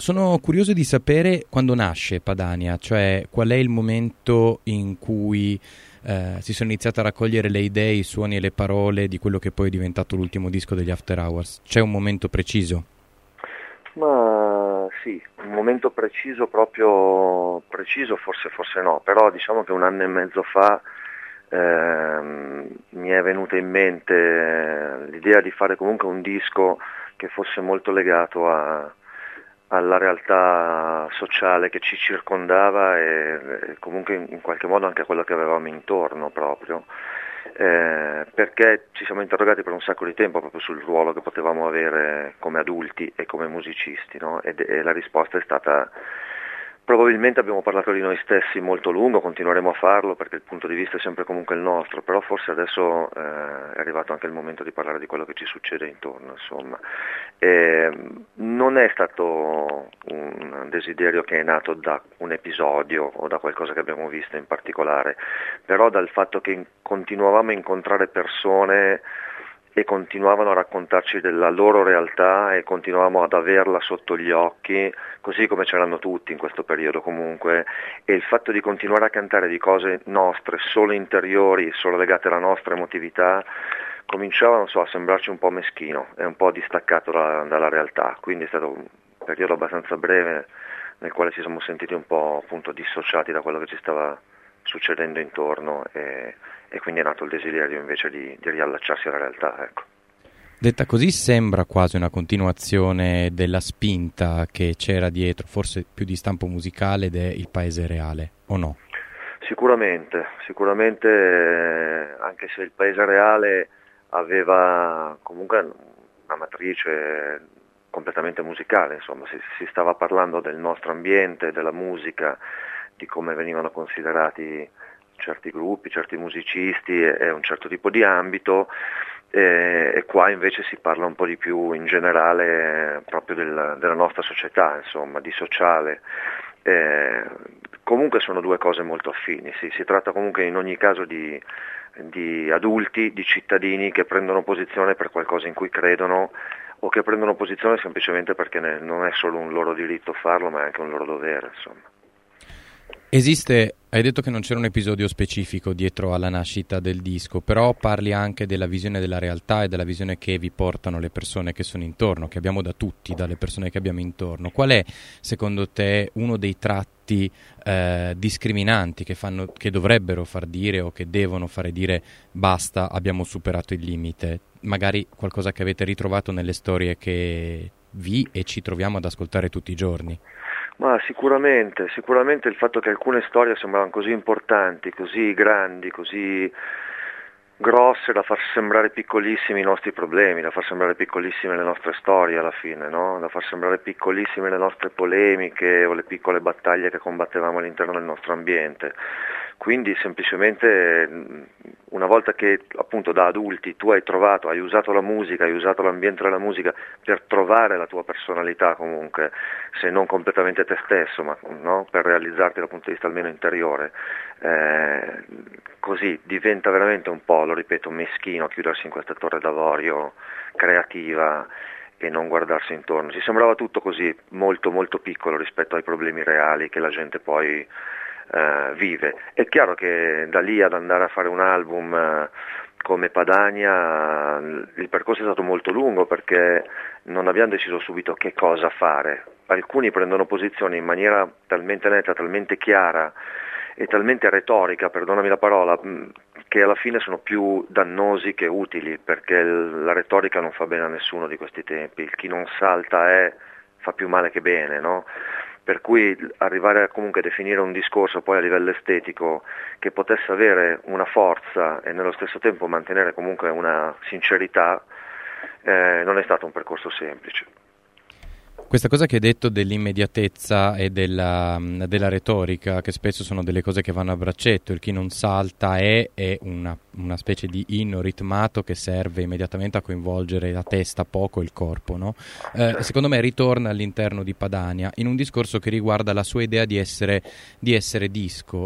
Sono curioso di sapere quando nasce Padania, cioè qual è il momento in cui si sono iniziate a raccogliere le idee, i suoni e le parole di quello che poi è diventato l'ultimo disco degli After Hours. C'è un momento preciso? Ma sì, un momento preciso, proprio preciso, forse no, però diciamo che 1 anno e mezzo fa mi è venuta in mente l'idea di fare comunque un disco che fosse molto legato alla realtà sociale che ci circondava e comunque in qualche modo anche a quello che avevamo intorno proprio. Perché ci siamo interrogati per un sacco di tempo proprio sul ruolo che potevamo avere come adulti e come musicisti, no? E la risposta è stata: probabilmente abbiamo parlato di noi stessi molto a lungo, continueremo a farlo perché il punto di vista è sempre comunque il nostro, però forse adesso è arrivato anche il momento di parlare di quello che ci succede intorno, insomma. Non è stato un desiderio che è nato da un episodio o da qualcosa che abbiamo visto in particolare, però dal fatto che continuavamo a incontrare persone e continuavano a raccontarci della loro realtà e continuavamo ad averla sotto gli occhi, così come ce l'hanno tutti in questo periodo comunque, e il fatto di continuare a cantare di cose nostre, solo interiori, solo legate alla nostra emotività, cominciava, non so, a sembrarci un po' meschino e un po' distaccato dalla realtà, quindi è stato un periodo abbastanza breve nel quale ci siamo sentiti un po' appunto dissociati da quello che ci stava succedendo intorno e quindi è nato il desiderio invece di riallacciarsi alla realtà, ecco. Detta così sembra quasi una continuazione della spinta che c'era dietro, forse più di stampo musicale, ed è Il Paese Reale, o no? Sicuramente, anche se Il Paese Reale aveva comunque una matrice completamente musicale, insomma, si stava parlando del nostro ambiente, della musica, di come venivano considerati certi gruppi, certi musicisti e un certo tipo di ambito, e qua invece si parla un po' di più in generale proprio della nostra società, insomma, di sociale. Comunque sono due cose molto affini, sì. Si tratta comunque in ogni caso di adulti, di cittadini che prendono posizione per qualcosa in cui credono o che prendono posizione semplicemente perché non è solo un loro diritto farlo, ma è anche un loro dovere, insomma. Esiste, hai detto che non c'era un episodio specifico dietro alla nascita del disco, però parli anche della visione della realtà e della visione che vi portano le persone che sono intorno, che abbiamo da tutti, dalle persone che abbiamo intorno. Qual è, secondo te, uno dei tratti discriminanti che dovrebbero far dire o che devono fare dire basta, abbiamo superato il limite? Magari qualcosa che avete ritrovato nelle storie che vi e ci troviamo ad ascoltare tutti i giorni. Ma sicuramente il fatto che alcune storie sembravano così importanti, così grandi, così grosse da far sembrare piccolissimi i nostri problemi, da far sembrare piccolissime le nostre storie alla fine, no? Da far sembrare piccolissime le nostre polemiche o le piccole battaglie che combattevamo all'interno del nostro ambiente. Quindi semplicemente una volta che appunto da adulti tu hai usato la musica, hai usato l'ambiente della musica per trovare la tua personalità comunque, se non completamente te stesso, ma no? Per realizzarti dal punto di vista almeno interiore, così diventa veramente un po', lo ripeto, meschino chiudersi in questa torre d'avorio creativa e non guardarsi intorno. Ci sembrava tutto così molto molto piccolo rispetto ai problemi reali che la gente poi vive. È chiaro che da lì ad andare a fare un album come Padania il percorso è stato molto lungo perché non abbiamo deciso subito che cosa fare. Alcuni prendono posizione in maniera talmente netta, talmente chiara e talmente retorica, perdonami la parola, che alla fine sono più dannosi che utili, perché la retorica non fa bene a nessuno di questi tempi. Il chi non salta fa più male che bene, no? Per cui arrivare a comunque definire un discorso poi a livello estetico che potesse avere una forza e nello stesso tempo mantenere comunque una sincerità non è stato un percorso semplice. Questa cosa che hai detto dell'immediatezza e della retorica, che spesso sono delle cose che vanno a braccetto, il chi non salta è una una specie di inno ritmato che serve immediatamente a coinvolgere la testa, poco il corpo, no? Secondo me ritorna all'interno di Padania in un discorso che riguarda la sua idea di essere disco.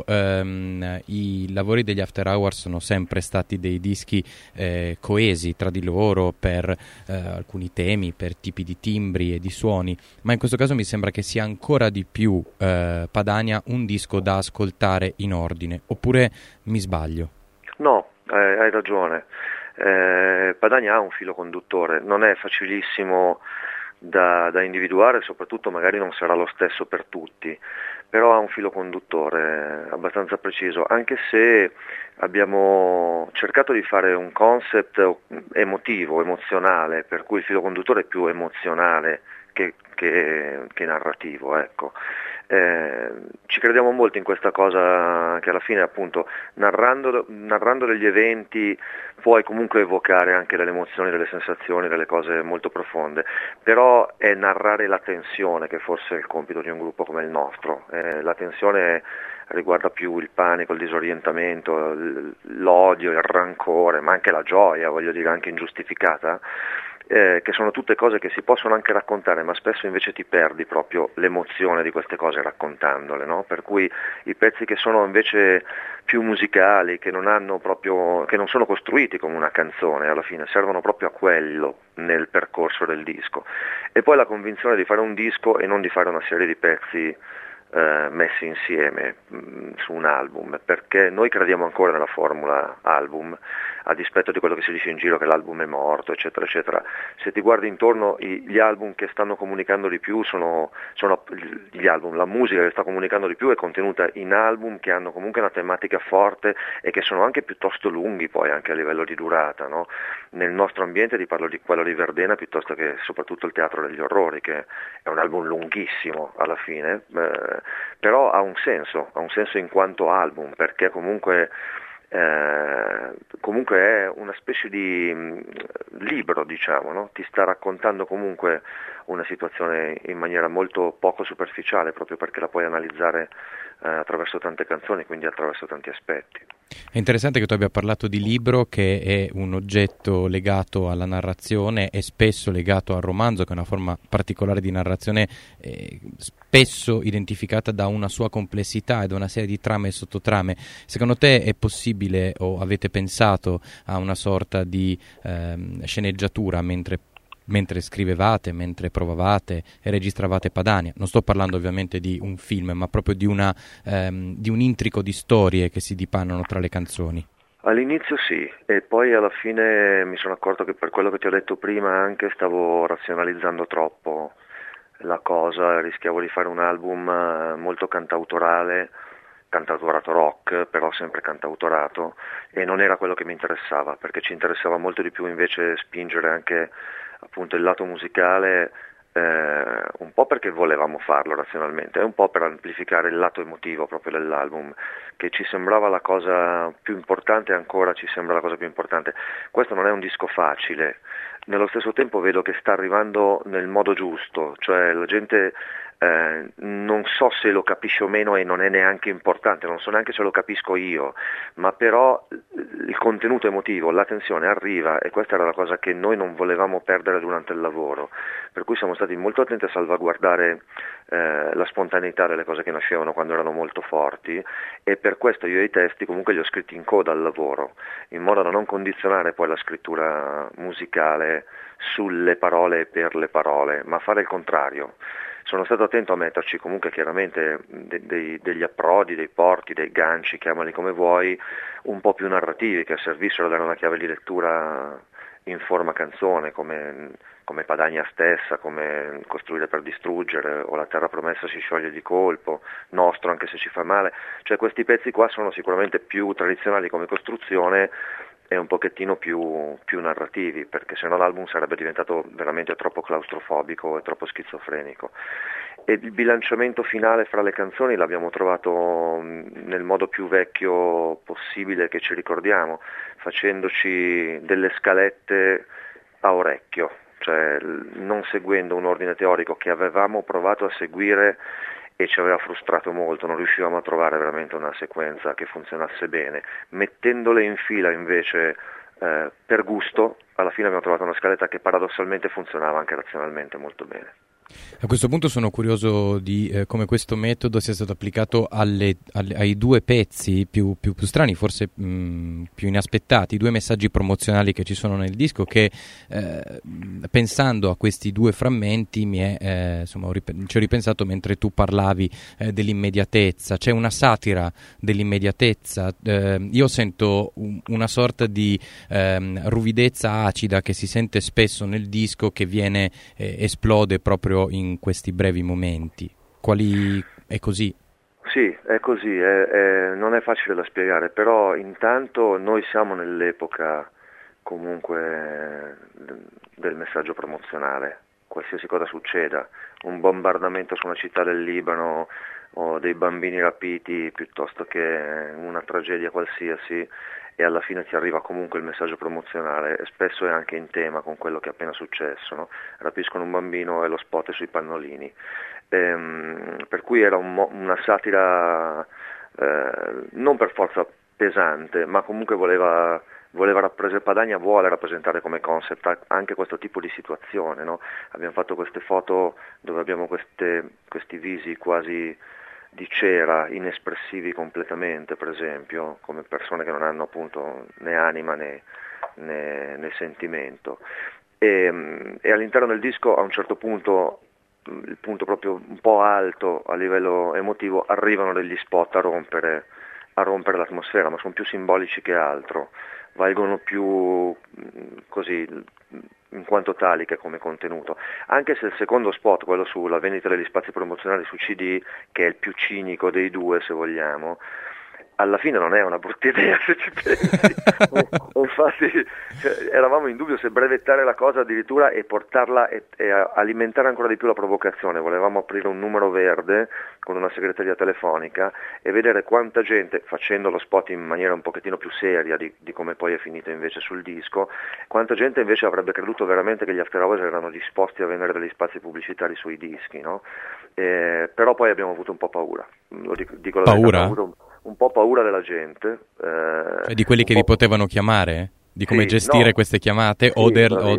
I lavori degli After Hours sono sempre stati dei dischi coesi tra di loro per alcuni temi, per tipi di timbri e di suoni, ma in questo caso mi sembra che sia ancora di più Padania un disco da ascoltare in ordine, oppure mi sbaglio? No, hai ragione. Padania ha un filo conduttore, non è facilissimo da individuare, soprattutto magari non sarà lo stesso per tutti, però ha un filo conduttore abbastanza preciso, anche se abbiamo cercato di fare un concept emotivo, emozionale, per cui il filo conduttore è più emozionale che narrativo, ecco. Ci crediamo molto in questa cosa che alla fine appunto narrando degli eventi puoi comunque evocare anche delle emozioni, delle sensazioni, delle cose molto profonde, però è narrare la tensione che forse è il compito di un gruppo come il nostro. La tensione riguarda più il panico, il disorientamento, l'odio, il rancore, ma anche la gioia, voglio dire, anche ingiustificata. Che sono tutte cose che si possono anche raccontare, ma spesso invece ti perdi proprio l'emozione di queste cose raccontandole, no? Per cui i pezzi che sono invece più musicali, che non sono costruiti come una canzone, alla fine servono proprio a quello nel percorso del disco. E poi la convinzione di fare un disco e non di fare una serie di pezzi messi insieme su un album, perché noi crediamo ancora nella formula album, a dispetto di quello che si dice in giro che l'album è morto, eccetera, eccetera. Se ti guardi intorno, gli album che stanno comunicando di più sono gli album, la musica che sta comunicando di più è contenuta in album che hanno comunque una tematica forte e che sono anche piuttosto lunghi poi anche a livello di durata, no? Nel nostro ambiente ti parlo di quello di Verdena piuttosto che soprattutto il Teatro degli Orrori, che è un album lunghissimo alla fine, però ha un senso in quanto album, perché comunque è una specie di libro, diciamo, no? Ti sta raccontando comunque una situazione in maniera molto poco superficiale, proprio perché la puoi analizzare attraverso tante canzoni, quindi attraverso tanti aspetti. È interessante che tu abbia parlato di libro, che è un oggetto legato alla narrazione e spesso legato al romanzo, che è una forma particolare di narrazione spesso identificata da una sua complessità e da una serie di trame e sottotrame. Secondo te è possibile, o avete pensato a una sorta di sceneggiatura mentre scrivevate, mentre provavate e registravate Padania? Non sto parlando ovviamente di un film, ma proprio di un intrico di storie che si dipanano tra le canzoni. All'inizio sì, e poi alla fine mi sono accorto che per quello che ti ho detto prima anche stavo razionalizzando troppo la cosa, rischiavo di fare un album molto cantautorato rock, però sempre cantautorato, e non era quello che mi interessava, perché ci interessava molto di più invece spingere anche appunto il lato musicale, un po' perché volevamo farlo razionalmente e un po' per amplificare il lato emotivo proprio dell'album, che ci sembrava la cosa più importante, e ancora ci sembra la cosa più importante. Questo non è un disco facile, nello stesso tempo vedo che sta arrivando nel modo giusto, cioè la gente non so se lo capisce o meno, e non è neanche importante, non so neanche se lo capisco io, ma però il contenuto emotivo, la tensione arriva, e questa era la cosa che noi non volevamo perdere durante il lavoro, per cui siamo stati molto attenti a salvaguardare la spontaneità delle cose che nascevano quando erano molto forti, e per questo io i testi comunque li ho scritti in coda al lavoro, in modo da non condizionare poi la scrittura musicale sulle parole e per le parole, ma fare il contrario. Sono stato attento a metterci comunque chiaramente degli approdi, dei porti, dei ganci, chiamali come vuoi, un po' più narrativi, che servissero a dare una chiave di lettura in forma canzone, come Padania stessa, come Costruire per distruggere, o La terra promessa si scioglie di colpo, Nostro anche se ci fa male. Cioè questi pezzi qua sono sicuramente più tradizionali come costruzione e un pochettino più narrativi, perché sennò l'album sarebbe diventato veramente troppo claustrofobico e troppo schizofrenico. E il bilanciamento finale fra le canzoni l'abbiamo trovato nel modo più vecchio possibile che ci ricordiamo, facendoci delle scalette a orecchio, cioè non seguendo un ordine teorico che avevamo provato a seguire e ci aveva frustrato molto, non riuscivamo a trovare veramente una sequenza che funzionasse bene. Mettendole in fila invece per gusto, alla fine abbiamo trovato una scaletta che paradossalmente funzionava anche razionalmente molto bene. A questo punto sono curioso di come questo metodo sia stato applicato ai due pezzi più strani, forse più inaspettati, i due messaggi promozionali che ci sono nel disco, che pensando a questi due frammenti ci ho ripensato mentre tu parlavi dell'immediatezza. C'è una satira dell'immediatezza, io sento una sorta di ruvidezza acida che si sente spesso nel disco, che esplode proprio in questi brevi momenti. È così? Sì, è così, non è facile da spiegare, però intanto noi siamo nell'epoca comunque del messaggio promozionale, qualsiasi cosa succeda, un bombardamento su una città del Libano o dei bambini rapiti piuttosto che una tragedia qualsiasi, e alla fine ti arriva comunque il messaggio promozionale, e spesso è anche in tema con quello che è appena successo, no? Rapiscono un bambino e lo spot è sui pannolini, per cui era una satira non per forza pesante, ma comunque vuole rappresentare come concept anche questo tipo di situazione, no? Abbiamo fatto queste foto dove abbiamo questi visi quasi di cera, inespressivi completamente, per esempio, come persone che non hanno appunto né anima né sentimento. E all'interno del disco, a un certo punto, il punto proprio un po' alto a livello emotivo, arrivano degli spot a rompere l'atmosfera, ma sono più simbolici che altro, valgono più così in quanto tali che come contenuto, anche se il secondo spot, quello sulla vendita degli spazi promozionali su CD, che è il più cinico dei due se vogliamo, alla fine non è una brutta idea se ci pensi. Infatti eravamo in dubbio se brevettare la cosa addirittura e portarla e alimentare ancora di più la provocazione. Volevamo aprire un numero verde con una segreteria telefonica e vedere quanta gente, facendo lo spot in maniera un pochettino più seria di come poi è finito invece sul disco, quanta gente invece avrebbe creduto veramente che gli After Hours erano disposti a vendere degli spazi pubblicitari sui dischi, no? Però poi abbiamo avuto un po' paura, dico la paura? verità, abbiamo avuto un po' paura della gente. Cioè di quelli che vi potevano chiamare? Di come gestire queste chiamate, o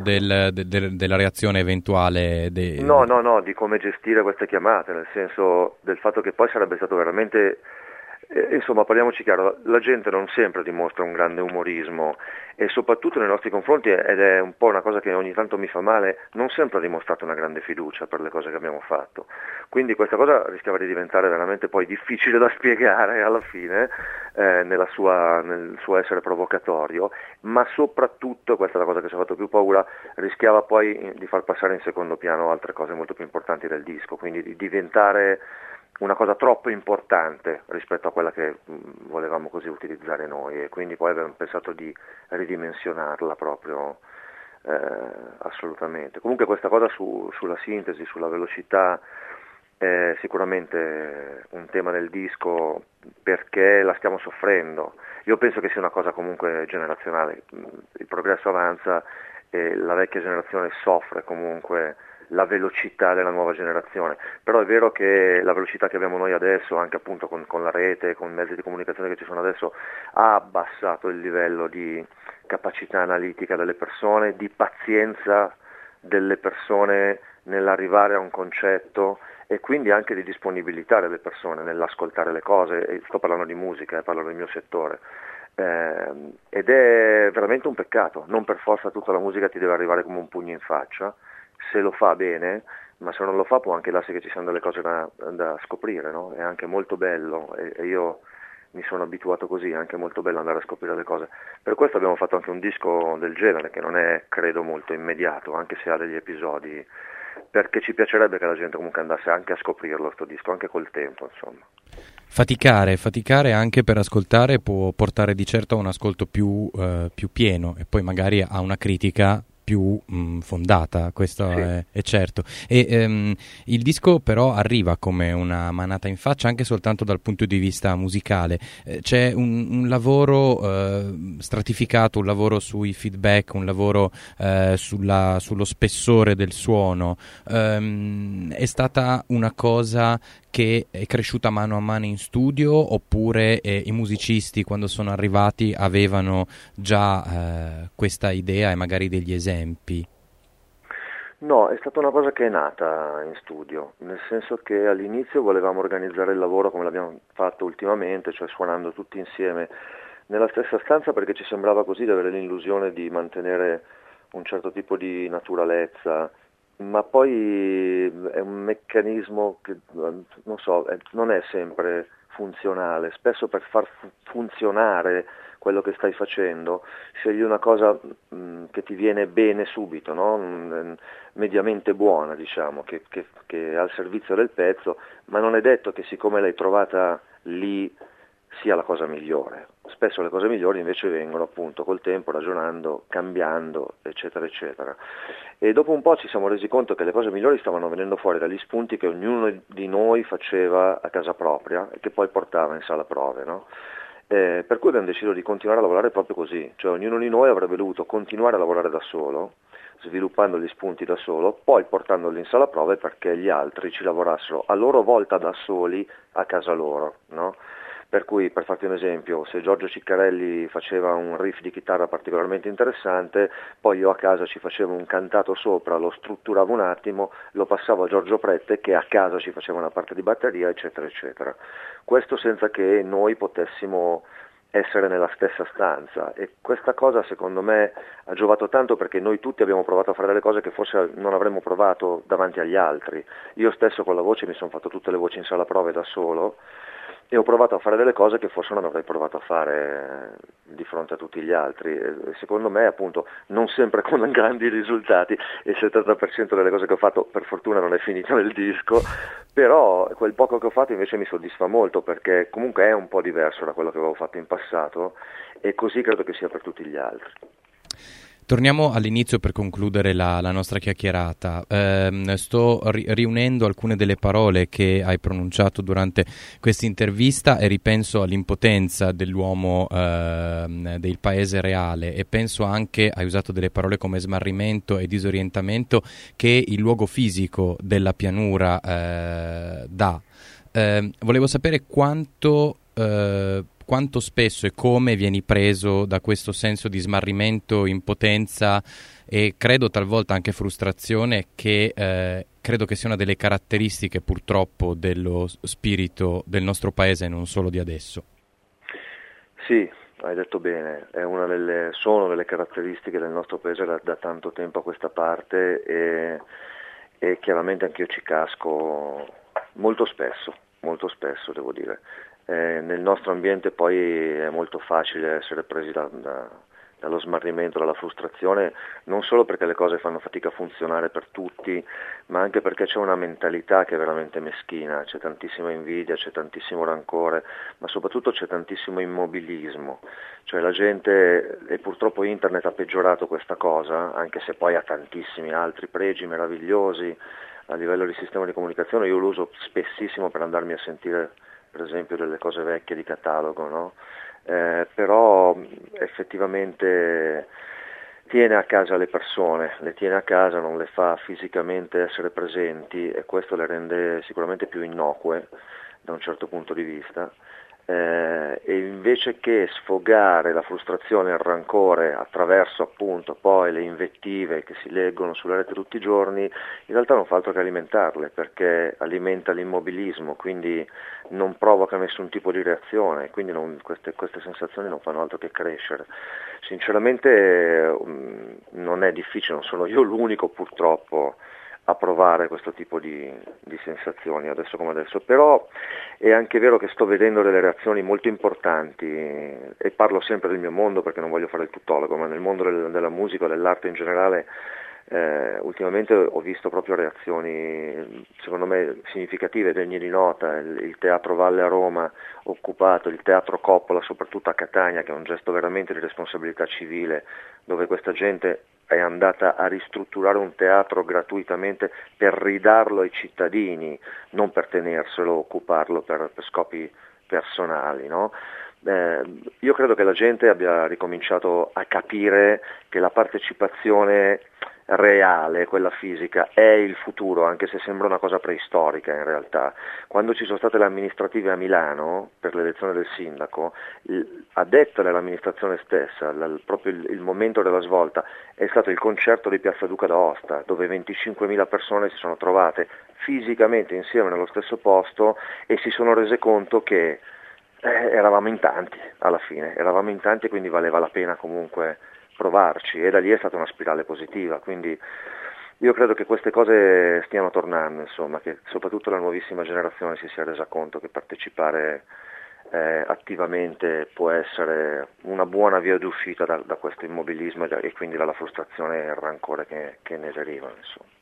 della reazione eventuale? No, di come gestire queste chiamate, nel senso del fatto che poi sarebbe stato veramente... insomma, parliamoci chiaro, la gente non sempre dimostra un grande umorismo, e soprattutto nei nostri confronti, ed è un po' una cosa che ogni tanto mi fa male, non sempre ha dimostrato una grande fiducia per le cose che abbiamo fatto. Quindi questa cosa rischiava di diventare veramente poi difficile da spiegare alla fine, nel suo essere provocatorio, ma soprattutto, questa è la cosa che ci ha fatto più paura, rischiava poi di far passare in secondo piano altre cose molto più importanti del disco, quindi di diventare una cosa troppo importante rispetto a quella che volevamo così utilizzare noi, e quindi poi abbiamo pensato di ridimensionarla proprio, assolutamente. Comunque questa cosa sulla sintesi, sulla velocità, è sicuramente un tema del disco, perché la stiamo soffrendo. Io penso che sia una cosa comunque generazionale, il progresso avanza e la vecchia generazione soffre comunque la velocità della nuova generazione, però è vero che la velocità che abbiamo noi adesso, anche appunto con la rete, con i mezzi di comunicazione che ci sono adesso, ha abbassato il livello di capacità analitica delle persone, di pazienza delle persone nell'arrivare a un concetto, e quindi anche di disponibilità delle persone nell'ascoltare le cose. E sto parlando di musica, parlo del mio settore. Ed è veramente un peccato, non per forza tutta la musica ti deve arrivare come un pugno in faccia, se lo fa bene, ma se non lo fa può anche darsi che ci siano delle cose da scoprire, no? È anche molto bello, e io mi sono abituato così, è anche molto bello andare a scoprire le cose. Per questo abbiamo fatto anche un disco del genere, che non è, credo, molto immediato, anche se ha degli episodi, perché ci piacerebbe che la gente comunque andasse anche a scoprirlo, sto disco, anche col tempo, insomma. Faticare anche per ascoltare può portare di certo a un ascolto più pieno, e poi magari a una critica più fondata, questo Sì. è certo. E il disco però arriva come una manata in faccia anche soltanto dal punto di vista musicale. C'è un lavoro stratificato, un lavoro sui feedback, un lavoro sullo spessore del suono. È stata una cosa che è cresciuta mano a mano in studio, oppure i musicisti quando sono arrivati avevano già questa idea e magari degli esempi? No, è stata una cosa che è nata in studio, nel senso che all'inizio volevamo organizzare il lavoro come l'abbiamo fatto ultimamente, cioè suonando tutti insieme nella stessa stanza, perché ci sembrava così di avere l'illusione di mantenere un certo tipo di naturalezza, ma poi è un meccanismo che non so, non è sempre funzionale. Spesso per far funzionare quello che stai facendo scegli una cosa che ti viene bene subito, no? Mediamente buona, diciamo, che è al servizio del pezzo, ma non è detto che siccome l'hai trovata lì sia la cosa migliore. Spesso le cose migliori invece vengono appunto col tempo, ragionando, cambiando, eccetera, eccetera. E dopo un po' ci siamo resi conto che le cose migliori stavano venendo fuori dagli spunti che ognuno di noi faceva a casa propria e che poi portava in sala prove, no? Per cui abbiamo deciso di continuare a lavorare proprio così, cioè ognuno di noi avrebbe dovuto continuare a lavorare da solo, sviluppando gli spunti da solo, poi portandoli in sala prove perché gli altri ci lavorassero a loro volta da soli a casa loro, no? Per cui, per farti un esempio, se Giorgio Ciccarelli faceva un riff di chitarra particolarmente interessante, poi io a casa ci facevo un cantato sopra, lo strutturavo un attimo, lo passavo a Giorgio Prette che a casa ci faceva una parte di batteria, eccetera, eccetera. Questo senza che noi potessimo essere nella stessa stanza, e questa cosa secondo me ha giovato tanto perché noi tutti abbiamo provato a fare delle cose che forse non avremmo provato davanti agli altri. Io stesso con la voce mi sono fatto tutte le voci in sala prove da solo e ho provato a fare delle cose che forse non avrei provato a fare di fronte a tutti gli altri. E secondo me appunto non sempre con grandi risultati, il 70% delle cose che ho fatto per fortuna non è finito nel disco, però quel poco che ho fatto invece mi soddisfa molto perché comunque è un po' diverso da quello che avevo fatto in passato, e così credo che sia per tutti gli altri. Torniamo all'inizio per concludere la nostra chiacchierata. Sto riunendo alcune delle parole che hai pronunciato durante questa intervista e ripenso all'impotenza dell'uomo del paese reale, e penso anche, hai usato delle parole come smarrimento e disorientamento, che il luogo fisico della pianura dà. Volevo sapere quanto spesso e come vieni preso da questo senso di smarrimento, impotenza e credo talvolta anche frustrazione, che credo che sia una delle caratteristiche purtroppo dello spirito del nostro paese e non solo di adesso. Sì, hai detto bene, sono delle caratteristiche del nostro paese da tanto tempo a questa parte, e chiaramente anch'io ci casco molto spesso devo dire. Nel nostro ambiente poi è molto facile essere presi dallo smarrimento, dalla frustrazione, non solo perché le cose fanno fatica a funzionare per tutti, ma anche perché c'è una mentalità che è veramente meschina, c'è tantissima invidia, c'è tantissimo rancore, ma soprattutto c'è tantissimo immobilismo, cioè la gente, e purtroppo internet ha peggiorato questa cosa, anche se poi ha tantissimi altri pregi meravigliosi a livello di sistema di comunicazione. Io lo uso spessissimo per andarmi a sentire per esempio delle cose vecchie di catalogo, no? Però effettivamente tiene a casa le persone, le tiene a casa, non le fa fisicamente essere presenti, e questo le rende sicuramente più innocue da un certo punto di vista. E invece che sfogare la frustrazione e il rancore attraverso appunto poi le invettive che si leggono sulla rete tutti i giorni, in realtà non fa altro che alimentarle, perché alimenta l'immobilismo, quindi non provoca nessun tipo di reazione, quindi queste sensazioni non fanno altro che crescere. Sinceramente non è difficile, non sono io l'unico purtroppo a provare questo tipo di sensazioni adesso come adesso, però è anche vero che sto vedendo delle reazioni molto importanti, e parlo sempre del mio mondo perché non voglio fare il tuttologo, ma nel mondo della musica, dell'arte in generale, ultimamente ho visto proprio reazioni secondo me significative, degne di nota. Il Teatro Valle a Roma occupato, il Teatro Coppola soprattutto a Catania, che è un gesto veramente di responsabilità civile, dove questa gente è andata a ristrutturare un teatro gratuitamente per ridarlo ai cittadini, non per tenerselo, occuparlo per scopi personali, no? Io credo che la gente abbia ricominciato a capire che la partecipazione reale, quella fisica, è il futuro, anche se sembra una cosa preistorica in realtà. Quando ci sono state le amministrative a Milano per l'elezione del sindaco, a detta dell'amministrazione stessa, proprio il momento della svolta è stato il concerto di Piazza Duca d'Aosta, dove 25.000 persone si sono trovate fisicamente insieme nello stesso posto e si sono rese conto che eravamo in tanti alla fine, eravamo in tanti e quindi valeva la pena comunque provarci, e da lì è stata una spirale positiva, quindi io credo che queste cose stiano tornando, insomma, che soprattutto la nuovissima generazione si sia resa conto che partecipare attivamente può essere una buona via d'uscita da questo immobilismo e quindi dalla frustrazione e il rancore che ne derivano, insomma.